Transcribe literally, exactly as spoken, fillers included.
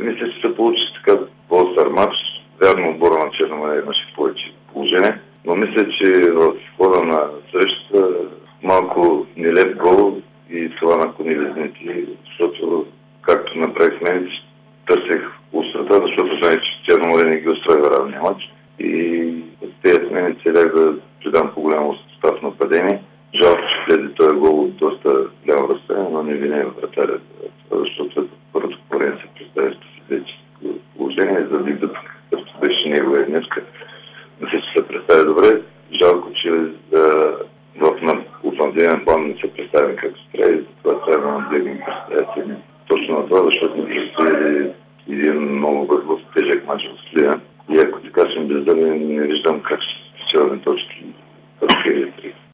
мисля, че се получи така по-остър матч. Вярно, отбора на Черно море имаше повече положение, но мисля, че в хода на срещата малко нелеп гол и това наклони везните, защото както направихме, търсех острота, защото знаех, че Черно море не ги устрои равния матч. И от тези смени целях да придам по-голямо състав на нападение. Жалко, че влезе този гол от доста голямо разстояние, но не вине в вратаря, защото първото поредение се представя с физическо положение, за да какъвто беше неговия днеска. Мисля, че се представя добре. Жалко, че да, в офанзивен план не се представя както трябва и затова трябва да наблегнем представители точно на това, защото не предстои един много бързо тежък мач в Сливен. И ако така съм бездълен, не виждам как ще спечелваме точки в серията.